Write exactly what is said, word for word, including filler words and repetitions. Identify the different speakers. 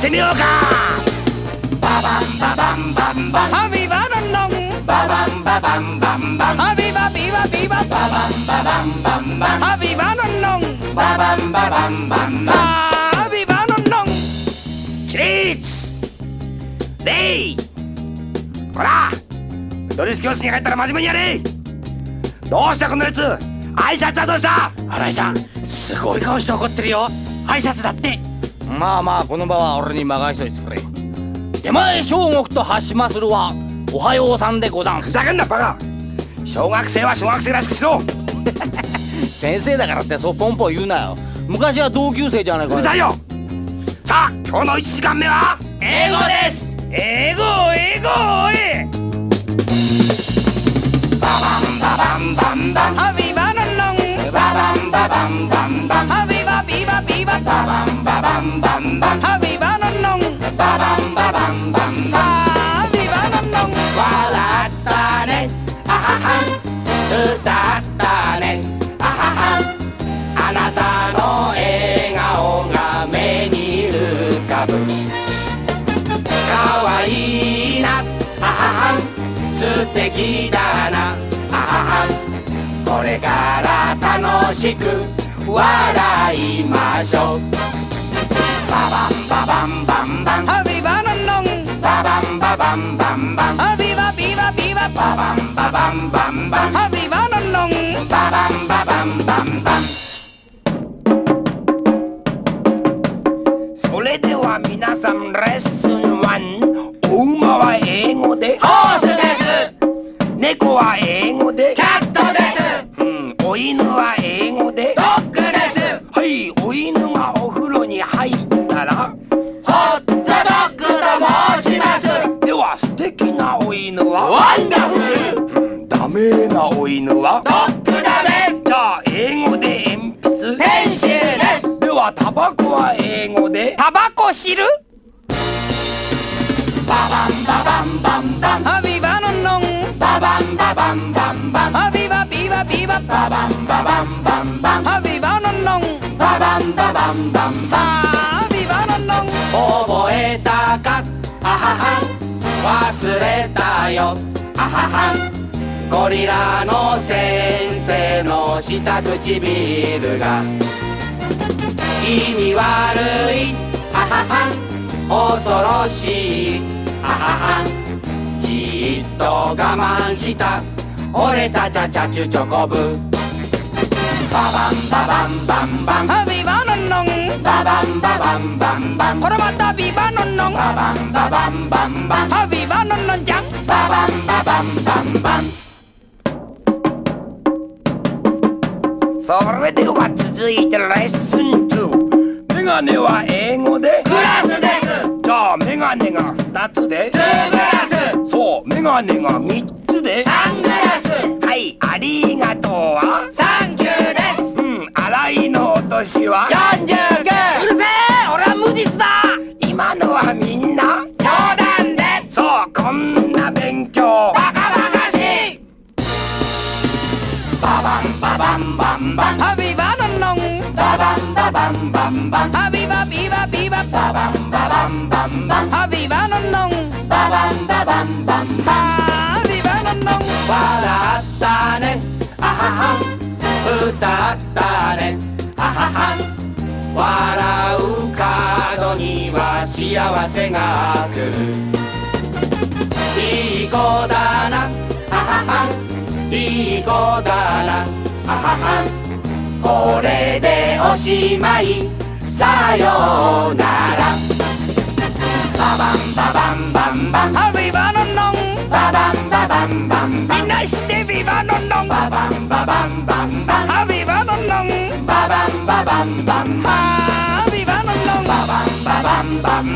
Speaker 1: ってみようか。ババンババンバンバン
Speaker 2: ハビバノンノン
Speaker 1: ババンババンバンバン
Speaker 2: ハビバビバビバ
Speaker 1: ババンババンバンバン
Speaker 2: ハビバノンノン
Speaker 1: ババンババンバンバン
Speaker 2: ハビバノンノン
Speaker 1: 起立礼こらドリフ教室に入ったら真面目にやれ。どうしたこの列。挨拶はどうした。
Speaker 3: 新井さんすごい顔して怒ってるよ。挨拶だって。まあまあこの場は俺に任しといてくれ。手前小国と発しまするはおはようさんでござんす。
Speaker 1: ふざけんなバカ。小学生は小学生らしくしろ。
Speaker 3: 先生だからってそうポンポン言うなよ。昔は同級生じゃないか。
Speaker 1: うるさいよ。さあ今日のいちじかんめは
Speaker 3: 英語です。
Speaker 2: 英語英語え
Speaker 1: ババンババンバンバン
Speaker 2: ハビバノンノン
Speaker 1: ババンババンバンバン
Speaker 2: ハビバビバビバ
Speaker 1: ババンババンバンバン
Speaker 2: ハビバノンノン
Speaker 1: ババンババンバンバン
Speaker 2: ハビバノンノン
Speaker 1: 笑ったねあはは歌ったねあははあなたの笑顔が目に浮かぶかわいいなあはは素敵だなあははこれから楽しく笑いましょうババンババンバンバン
Speaker 2: ハビバノンノン
Speaker 1: ババンババンバンバン
Speaker 2: ハビバビバビバ
Speaker 1: ババンババンバンバン
Speaker 2: ハビバノンノン
Speaker 1: ババンババンバンバンそれでは皆さんレッスンワン。お馬は英語で
Speaker 3: ホースです。
Speaker 1: 猫は英語で
Speaker 3: キャットです。
Speaker 1: うん、お犬は英語で
Speaker 3: ドッグです。
Speaker 1: はい、お犬がお風呂に入ったら
Speaker 3: ホットドッグと申します。
Speaker 1: では素敵なお犬は
Speaker 3: ワンダフル。
Speaker 1: うん、ダメなお犬は
Speaker 3: ドッグダメ。
Speaker 1: じゃあ英語で鉛筆
Speaker 3: ペンシルです。
Speaker 1: ではタバコは英語で
Speaker 2: タバコ知る
Speaker 1: ババンババンバンバン
Speaker 2: ハビバノンノン
Speaker 1: ババンババンバンバン
Speaker 2: ハビバビバビバ
Speaker 1: ババンババンバンバン
Speaker 2: ハビバノンノン
Speaker 1: ババンババンバンバン
Speaker 2: ハビバノンノン
Speaker 1: 覚えたかあはは忘れたよあははゴリラの先生の下唇が気味悪いあはは恐ろしいあははじっと我慢した俺たちゃちゃちゅチョコブババンババンバンバン
Speaker 2: ハビバノンノン
Speaker 1: ババンババンバンバン
Speaker 2: これまたビバノンノン
Speaker 1: ババンババンバンバン
Speaker 2: ハビバノンノンじゃん
Speaker 1: ババンババンバンバンそれでは続いてレッスンツー。メガネは英語で
Speaker 3: グラスです。
Speaker 1: じゃあメガネがふたつで
Speaker 3: ツーグラス。
Speaker 1: そうメガネがみっつで
Speaker 3: サングラス。
Speaker 1: はいありがとうは
Speaker 3: サンキューです。
Speaker 1: うん洗いのお年は
Speaker 3: よんじゅうきゅう。うるせえ俺は無実だ。
Speaker 1: 今のはみんな
Speaker 3: 冗談で。
Speaker 1: そうこんな勉強
Speaker 3: バカバカしい。
Speaker 1: ババンババンバンバン
Speaker 2: ハビバノンノン
Speaker 1: ババンババンバンバン
Speaker 2: ハビバビバビバ
Speaker 1: ババンババンバンバン
Speaker 2: ハビバノンノン
Speaker 1: ババンババンバンバン
Speaker 2: ハビバノンノン
Speaker 1: 笑ったねあはは歌ったねあはは笑う角には幸せが来るいい子だなあははいい子だなあははこれでおしまいさようならババンババンバンバン
Speaker 2: ハビバノンノン
Speaker 1: ババンババンバンバン
Speaker 2: みんなしてビバノンノン
Speaker 1: ババンババンバンバン
Speaker 2: ハビバノンノン
Speaker 1: ババンババンバンバン
Speaker 2: ハビバノンノン
Speaker 1: ババンババンバン